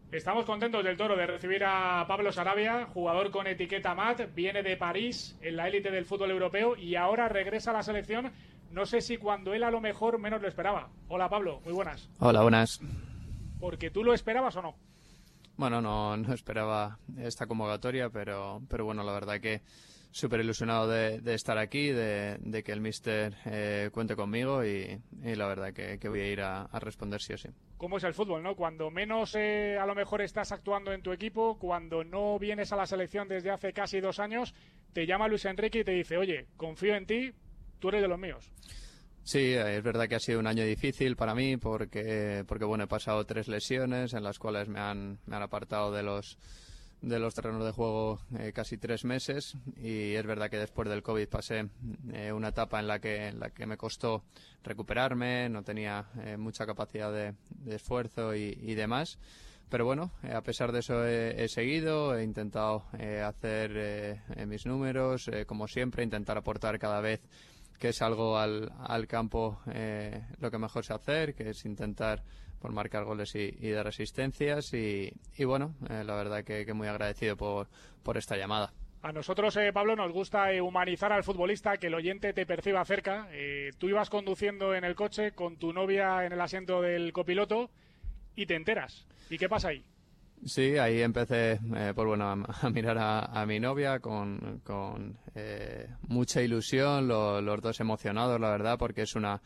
Estamos contentos del Toro de recibir a Pablo Sarabia, jugador con etiqueta MAT, viene de París en la élite del fútbol europeo y ahora regresa a la selección. No sé si cuando él a lo mejor menos lo esperaba. Hola Pablo, muy buenas. Hola, buenas. ¿Porque tú lo esperabas o no? Bueno, no esperaba esta convocatoria, pero bueno, la verdad que súper ilusionado de estar aquí, de que el míster cuente conmigo y la verdad que voy a ir a responder sí o sí. ¿Cómo es el fútbol, no? Cuando menos a lo mejor estás actuando en tu equipo, cuando no vienes a la selección desde hace casi 2 años, te llama Luis Enrique y te dice, oye, confío en ti, tú eres de los míos. Sí, es verdad que ha sido un año difícil para mí porque bueno, he pasado 3 lesiones en las cuales me han apartado de los terrenos de juego casi 3 meses y es verdad que después del COVID pasé una etapa en la que me costó recuperarme, no tenía mucha capacidad de esfuerzo y demás. Pero bueno, a pesar de eso he seguido, he intentado hacer mis números, como siempre, intentar aportar cada vez que es algo al campo lo que mejor sé hacer, que es intentar por marcar goles y dar asistencias y bueno, la verdad que muy agradecido por esta llamada. A nosotros, Pablo, nos gusta humanizar al futbolista, que el oyente te perciba cerca. Tú ibas conduciendo en el coche con tu novia en el asiento del copiloto y te enteras. ¿Y qué pasa ahí? Sí, ahí empecé pues bueno, a mirar a mi novia con mucha ilusión, los dos emocionados, la verdad, porque es una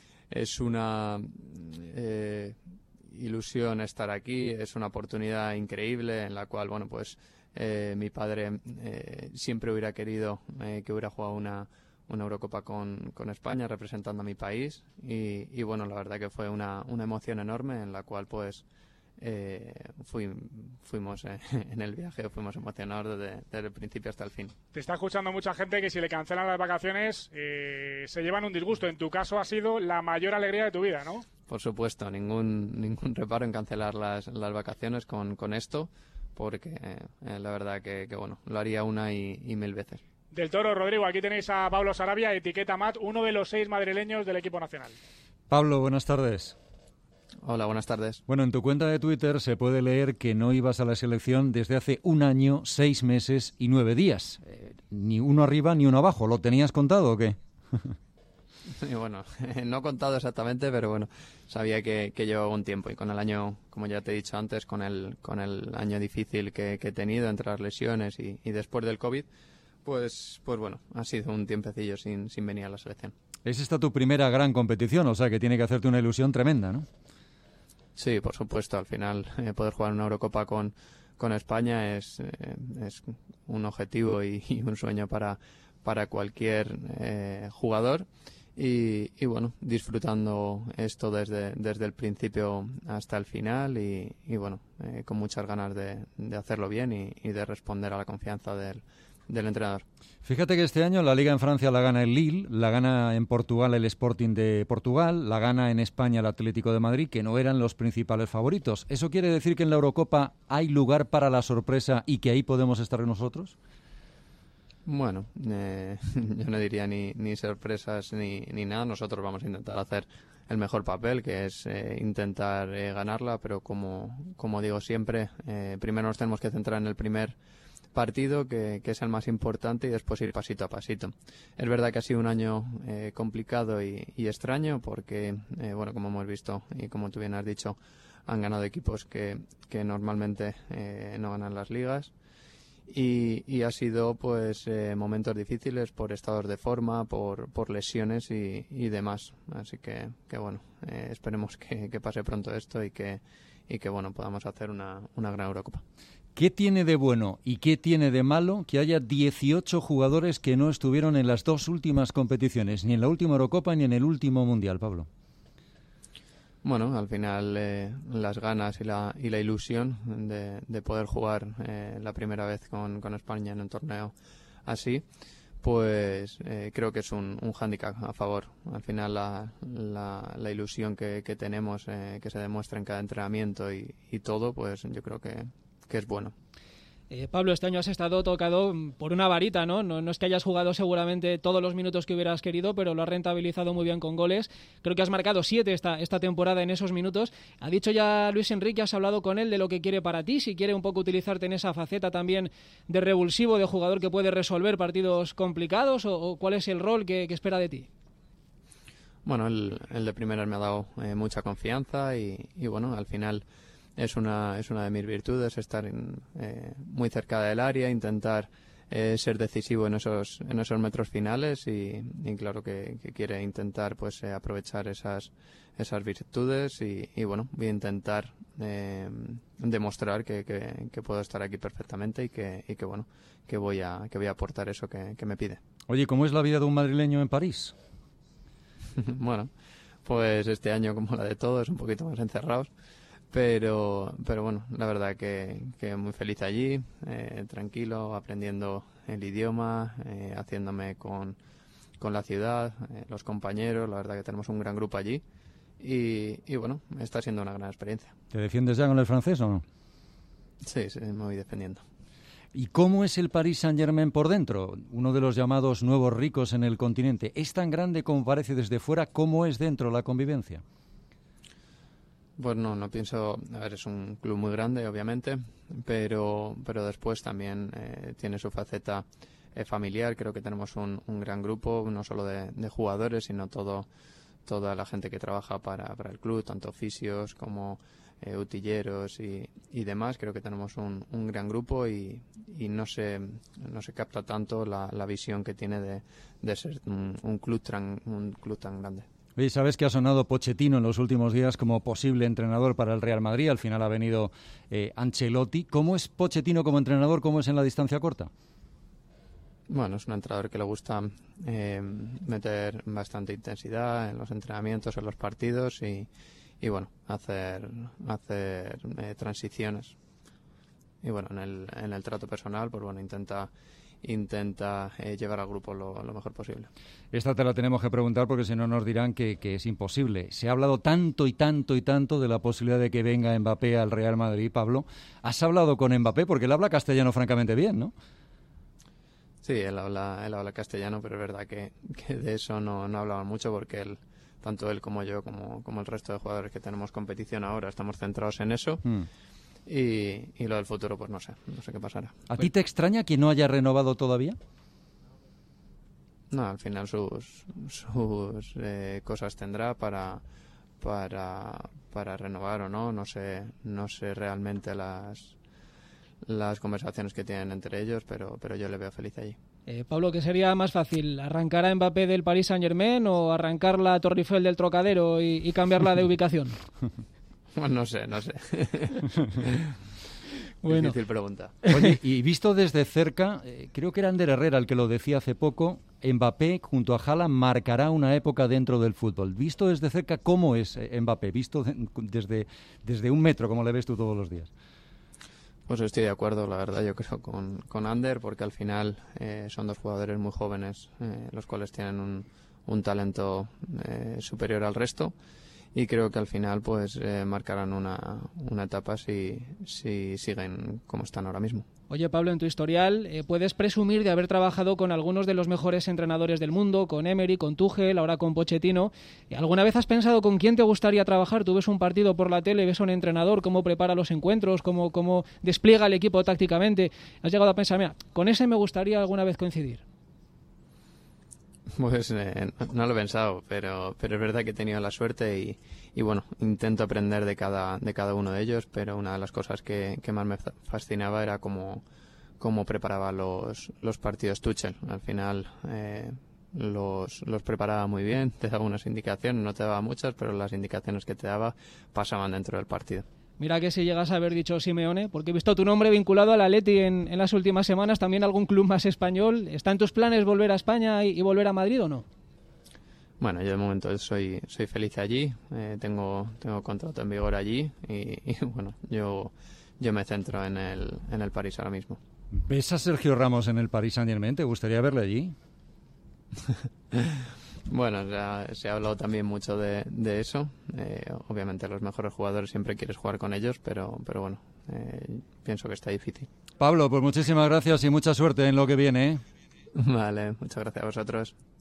ilusión estar aquí, es una oportunidad increíble en la cual, bueno, pues mi padre siempre hubiera querido que hubiera jugado una Eurocopa con España representando a mi país y bueno, la verdad que fue una emoción enorme en la cual pues fuimos en el viaje, fuimos emocionados desde el principio hasta el fin. Te está escuchando mucha gente que si le cancelan las vacaciones se llevan un disgusto. En tu caso ha sido la mayor alegría de tu vida, ¿no? Por supuesto, ningún reparo en cancelar las vacaciones con esto, porque la verdad que bueno, lo haría una y 1000 veces. Del Toro, Rodrigo, aquí tenéis a Pablo Sarabia, etiqueta MAT, uno de los 6 madrileños del equipo nacional. Pablo, buenas tardes. Hola, buenas tardes. Bueno, en tu cuenta de Twitter se puede leer que no ibas a la selección desde hace 1 año, 6 meses y 9 días. Ni uno arriba ni uno abajo. ¿Lo tenías contado o qué? Y bueno, no he contado exactamente, pero bueno, sabía que llevaba un tiempo y con el año, como ya te he dicho antes, con el año difícil que he tenido entre las lesiones y después del COVID, pues bueno, ha sido un tiempecillo sin venir a la selección. Es esta tu primera gran competición, o sea que tiene que hacerte una ilusión tremenda, ¿no? Sí, por supuesto. Al final, poder jugar una Eurocopa con España es un objetivo y un sueño para cualquier jugador. Y bueno, disfrutando esto desde el principio hasta el final y bueno, con muchas ganas de hacerlo bien y de responder a la confianza del entrenador. Fíjate que este año la Liga en Francia la gana el Lille, la gana en Portugal el Sporting de Portugal, la gana en España el Atlético de Madrid, que no eran los principales favoritos. ¿Eso quiere decir que en la Eurocopa hay lugar para la sorpresa y que ahí podemos estar nosotros? Bueno, yo no diría ni sorpresas ni nada. Nosotros vamos a intentar hacer el mejor papel, que es intentar ganarla, pero como digo siempre, primero nos tenemos que centrar en el primer partido, que es el más importante, y después ir pasito a pasito. Es verdad que ha sido un año complicado y extraño porque, bueno, como hemos visto y como tú bien has dicho, han ganado equipos que normalmente no ganan las ligas. Y ha sido pues momentos difíciles por estados de forma, por lesiones y demás. Así que bueno, esperemos que pase pronto esto y que bueno, podamos hacer una gran Eurocopa. ¿Qué tiene de bueno y qué tiene de malo que haya 18 jugadores que no estuvieron en las 2 últimas competiciones, ni en la última Eurocopa ni en el último Mundial, Pablo? Bueno, al final las ganas y la ilusión de poder jugar la primera vez con España en un torneo así, pues creo que es un hándicap a favor. Al final la ilusión que tenemos, que se demuestra en cada entrenamiento y todo, pues yo creo que es bueno. Pablo, este año has estado tocado por una varita, ¿no? No es que hayas jugado seguramente todos los minutos que hubieras querido, pero lo has rentabilizado muy bien con goles. Creo que has marcado 7 esta temporada en esos minutos. Ha dicho ya Luis Enrique, has hablado con él de lo que quiere para ti, si quiere un poco utilizarte en esa faceta también de revulsivo, de jugador que puede resolver partidos complicados, o cuál es el rol que espera de ti. Bueno, el de primeras me ha dado mucha confianza y bueno, al final es una de mis virtudes, estar muy cerca del área, intentar ser decisivo en esos metros finales y claro que quiere intentar pues aprovechar esas virtudes y bueno, voy a intentar demostrar que puedo estar aquí perfectamente y que bueno, que voy a aportar eso que me pide. Oye, ¿cómo es la vida de un madrileño en París? Bueno, pues este año, como la de todos, un poquito más encerrados. Pero bueno, la verdad que muy feliz allí, tranquilo, aprendiendo el idioma, haciéndome con la ciudad, los compañeros. La verdad que tenemos un gran grupo allí y bueno, está siendo una gran experiencia. ¿Te defiendes ya con el francés o no? Sí, me voy defendiendo. ¿Y cómo es el Paris Saint-Germain por dentro? Uno de los llamados nuevos ricos en el continente. ¿Es tan grande como parece desde fuera? ¿Cómo es dentro la convivencia? Pues no pienso, a ver, es un club muy grande obviamente, pero después también tiene su faceta familiar. Creo que tenemos un gran grupo, no solo de jugadores, sino toda la gente que trabaja para el club, tanto fisios como utilleros y demás. Creo que tenemos un gran grupo y no se capta tanto la visión que tiene de ser un club tan grande. Oye, sabes que ha sonado Pochettino en los últimos días como posible entrenador para el Real Madrid. Al final ha venido Ancelotti. ¿Cómo es Pochettino como entrenador? ¿Cómo es en la distancia corta? Bueno, es un entrenador que le gusta meter bastante intensidad en los entrenamientos, en los partidos y bueno, hacer transiciones. Y bueno, en el trato personal, pues bueno, intenta llevar al grupo lo mejor posible. Esta te la tenemos que preguntar porque si no nos dirán que es imposible. Se ha hablado tanto y tanto y tanto de la posibilidad de que venga Mbappé al Real Madrid, Pablo. ¿Has hablado con Mbappé? Porque él habla castellano francamente bien, ¿no? Sí, él habla castellano, pero es verdad que de eso no hablaban mucho porque tanto él como yo, como el resto de jugadores que tenemos competición ahora, estamos centrados en eso. Y lo del futuro, pues no sé qué pasará. ¿A ti te extraña que no haya renovado todavía? No, al final sus cosas tendrá para renovar o no. No sé realmente las conversaciones que tienen entre ellos, pero yo le veo feliz allí. Pablo, ¿qué sería más fácil? ¿Arrancar a Mbappé del Paris Saint-Germain o arrancar la Torre Eiffel del Trocadero y cambiarla de ubicación? Pues no sé. Bueno. Difícil pregunta. Oye, y visto desde cerca, creo que era Ander Herrera el que lo decía hace poco, Mbappé junto a Haaland marcará una época dentro del fútbol. Visto desde cerca, ¿cómo es Mbappé? Visto desde un metro, como le ves tú todos los días. Pues estoy de acuerdo, la verdad, yo creo, con Ander, porque al final son dos jugadores muy jóvenes, los cuales tienen un talento superior al resto. Y creo que al final pues marcarán una etapa si siguen como están ahora mismo. Oye, Pablo, en tu historial puedes presumir de haber trabajado con algunos de los mejores entrenadores del mundo, con Emery, con Tuchel, ahora con Pochettino. ¿Alguna vez has pensado con quién te gustaría trabajar? Tú ves un partido por la tele, ves a un entrenador, cómo prepara los encuentros, cómo despliega el equipo tácticamente. ¿Has llegado a pensar, mira, con ese me gustaría alguna vez coincidir? Pues no lo he pensado, pero es verdad que he tenido la suerte y bueno, intento aprender de cada uno de ellos, pero una de las cosas que más me fascinaba era cómo preparaba los partidos Tuchel. Al final los preparaba muy bien, te daba unas indicaciones, no te daba muchas, pero las indicaciones que te daba pasaban dentro del partido. Mira que si llegas a haber dicho Simeone, porque he visto tu nombre vinculado al Atleti en las últimas semanas, también algún club más español. ¿Está en tus planes volver a España y volver a Madrid o no? Bueno, yo de momento soy feliz allí, tengo contrato en vigor allí y bueno, yo me centro en el París ahora mismo. ¿Ves a Sergio Ramos en el Paris Saint-Germain? ¿Te gustaría verle allí? Bueno, se ha hablado también mucho de eso. Obviamente los mejores jugadores siempre quieres jugar con ellos, pero bueno, pienso que está difícil. Pablo, pues muchísimas gracias y mucha suerte en lo que viene, ¿eh? Vale, muchas gracias a vosotros.